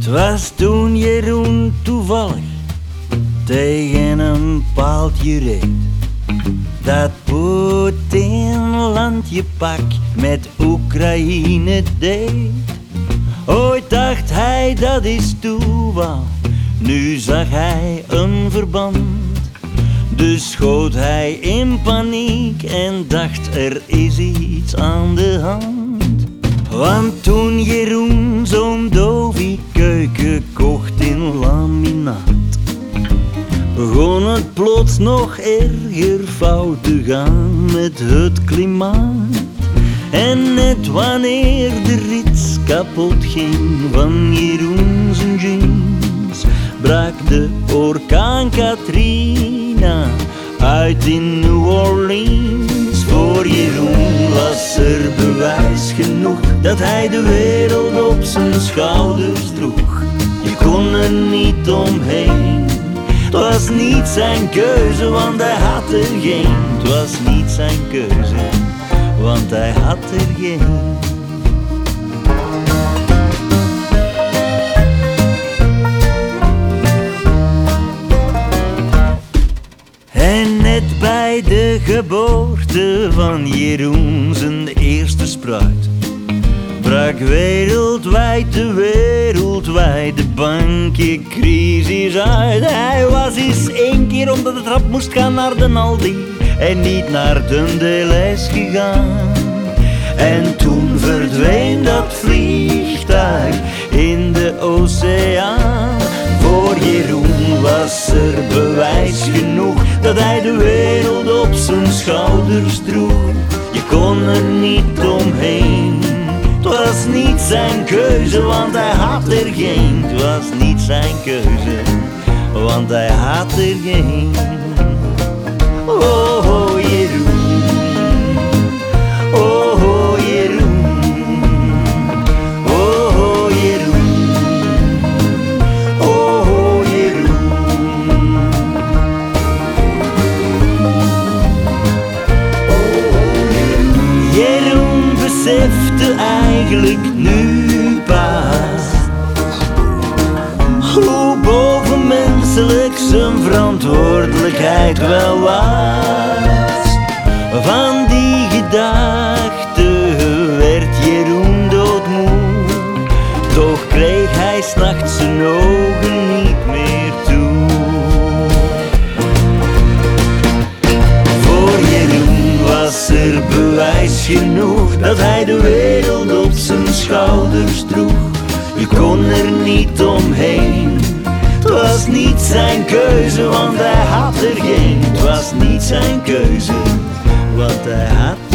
Was toen Jeroen toevallig tegen een paaltje reed, dat Poetin-landje pak met Oekraïne deed. Ooit dacht hij dat is toeval, nu zag hij een verband. Dus schoot hij in paniek en dacht er is iets aan de hand. Want toen Jeroen zo'n dovie keuken kocht in laminaat, begon het plots nog erger fout te gaan met het klimaat. En net wanneer de rits kapot ging van Jeroen zijn jeans, brak de orkaan Katrina uit in New Orleans. Voor Jeroen was er bewijs genoeg dat hij de wereld op zijn schouders droeg. Je kon er niet omheen. Het was niet zijn keuze, want hij had er geen. Het was niet zijn keuze, want hij had er geen. En net bij de geboorte van Jeroen zijn eerste spruit, brak wereldwijd de wereldwijde bankjencrisis uit. Hij was eens 1 keer omdat de trap moest gaan naar de Aldi en niet naar de Deleuze gegaan. En toen verdween dat vliegtuig in de oceaan. Voor Jeroen was er bewijs genoeg dat hij de wereld op zijn schouders droeg. Je kon er niet omheen. Het was niet zijn keuze, want hij had er geen. Het was niet zijn keuze, want hij had er geen. Oh, oh Jeroen, oh, oh Jeroen, oh, oh Jeroen, oh, oh Jeroen. Jeroen besefte eigenlijk nu pas hoe bovenmenselijk zijn verantwoordelijkheid wel was. Van die gedachte werd Jeroen doodmoe, toch kreeg hij 's nachts zijn ogen niet meer toe. Voor Jeroen was er bewijs genoeg dat hij de wereld op zijn schouders droeg. Je kon er niet omheen. Het was niet zijn keuze, want hij had er geen. Het was niet zijn keuze, want hij had